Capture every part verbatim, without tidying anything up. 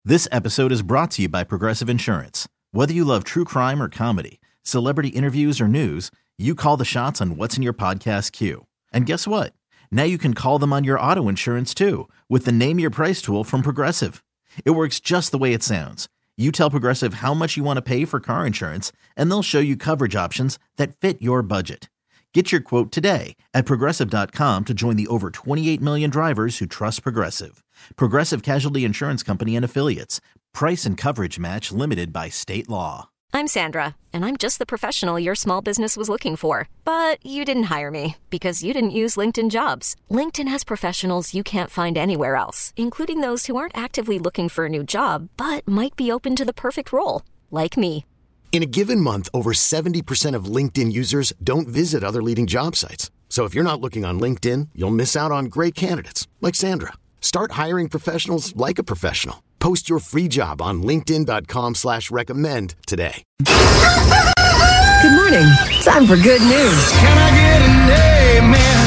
This episode is brought to you by Progressive Insurance. Whether you love true crime or comedy, celebrity interviews or news, you call the shots on what's in your podcast queue. And guess what? Now you can call them on your auto insurance too with the Name Your Price tool from Progressive. It works just the way it sounds. You tell Progressive how much you want to pay for car insurance, and they'll show you coverage options that fit your budget. Get your quote today at Progressive dot com to join the over twenty-eight million drivers who trust Progressive. Progressive Casualty Insurance Company and Affiliates. Price and coverage match limited by state law. I'm Sandra, and I'm just the professional your small business was looking for. But you didn't hire me because you didn't use LinkedIn Jobs. LinkedIn has professionals you can't find anywhere else, including those who aren't actively looking for a new job, but might be open to the perfect role, like me. In a given month, over seventy percent of LinkedIn users don't visit other leading job sites. So if you're not looking on LinkedIn, you'll miss out on great candidates like Sandra. Start hiring professionals like a professional. Post your free job on linkedin dot com slash recommend today. Good morning. Time for good news. Can I get an amen?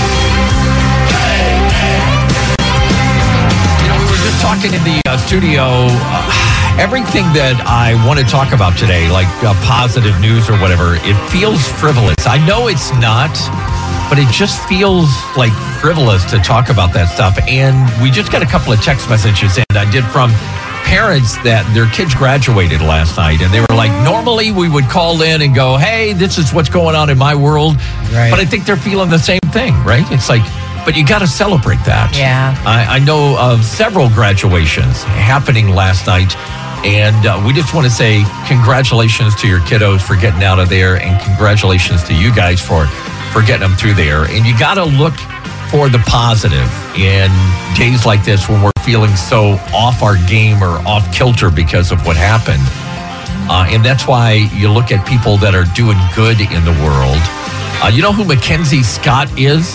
You know, we were just talking in the uh, studio. Uh, everything that I want to talk about today, like uh, positive news or whatever, it feels frivolous. I know it's not, but it just feels like frivolous to talk about that stuff. And we just got a couple of text messages in I did from parents that their kids graduated last night. And they were like, normally we would call in and go, hey, this is what's going on in my world. Right. But I think they're feeling the same thing, right? It's like, but you got to celebrate that. Yeah. I, I know of several graduations happening last night. And uh, we just want to say congratulations to your kiddos for getting out of there. And congratulations to you guys for for getting them through there. And you got to look for the positive in days like this when we're feeling so off our game or off kilter because of what happened. Uh, and that's why you look at people that are doing good in the world. Uh, you know who Mackenzie Scott is?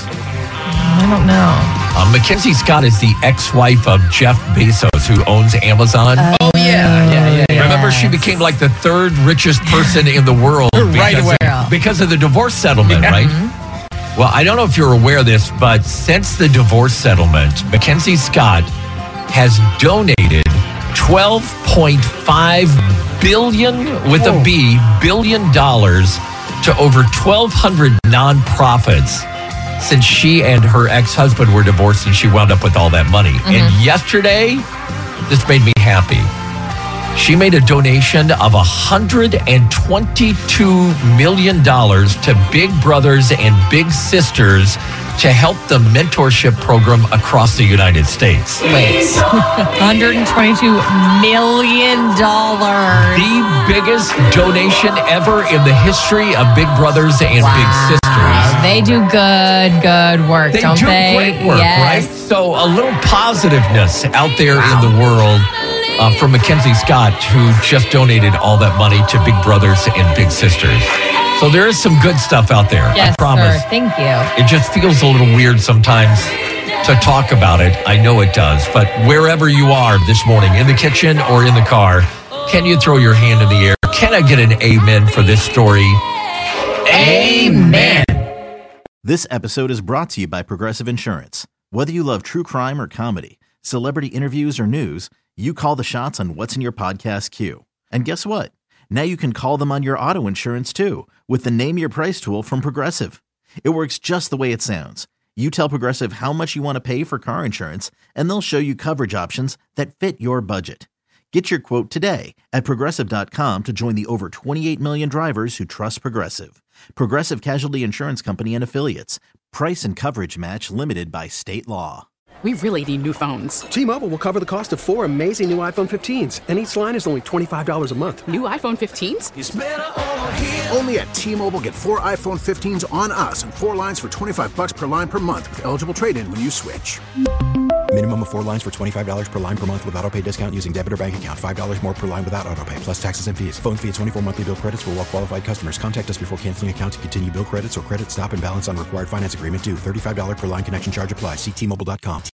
I don't know. Uh, Mackenzie Scott is the ex-wife of Jeff Bezos, who owns Amazon. Uh, oh, yeah. yeah, yeah, yeah. Remember, she became like the third richest person in the world right away. Of, because of the divorce settlement, yeah. right? Mm-hmm. Well, I don't know if you're aware of this, but since the divorce settlement, Mackenzie Scott has donated twelve point five billion dollars with Whoa. a B, billion dollars to over twelve hundred nonprofits since she and her ex-husband were divorced and she wound up with all that money. Mm-hmm. And yesterday, this made me happy. She made a donation of one hundred twenty-two million dollars to Big Brothers and Big Sisters to help the mentorship program across the United States. Wait, one hundred twenty-two million dollars. The biggest donation ever in the history of Big Brothers and wow. Big Sisters. They do good, good work, they don't do they? Great work, yes. right? So a little positiveness out there wow. in the world. Uh, from Mackenzie Scott, who just donated all that money to Big Brothers and Big Sisters. So there is some good stuff out there, yes, I promise. Sir. Thank you. It just feels a little weird sometimes to talk about it. I know it does. But wherever you are this morning, in the kitchen or in the car, can you throw your hand in the air? Can I get an amen for this story? Amen. This episode is brought to you by Progressive Insurance. Whether you love true crime or comedy, celebrity interviews or news, you call the shots on what's in your podcast queue. And guess what? Now you can call them on your auto insurance too with the Name Your Price tool from Progressive. It works just the way it sounds. You tell Progressive how much you want to pay for car insurance, and they'll show you coverage options that fit your budget. Get your quote today at Progressive dot com to join the over twenty-eight million drivers who trust Progressive. Progressive Casualty Insurance Company and Affiliates. Price and coverage match limited by state law. We really need new phones. T-Mobile will cover the cost of four amazing new iPhone fifteens, and each line is only twenty-five dollars a month. New iPhone fifteens? It's better over here. Only at T-Mobile, get four iPhone fifteens on us and four lines for twenty-five bucks per line per month with eligible trade-in when you switch. Minimum of four lines for twenty-five dollars per line per month with autopay discount using debit or bank account. five dollars more per line without autopay, plus taxes and fees. Phone fee at twenty-four monthly bill credits for well-qualified customers. Contact us before canceling account to continue bill credits or credit stop and balance on required finance agreement due. thirty-five dollars per line connection charge applies. See T Mobile dot com.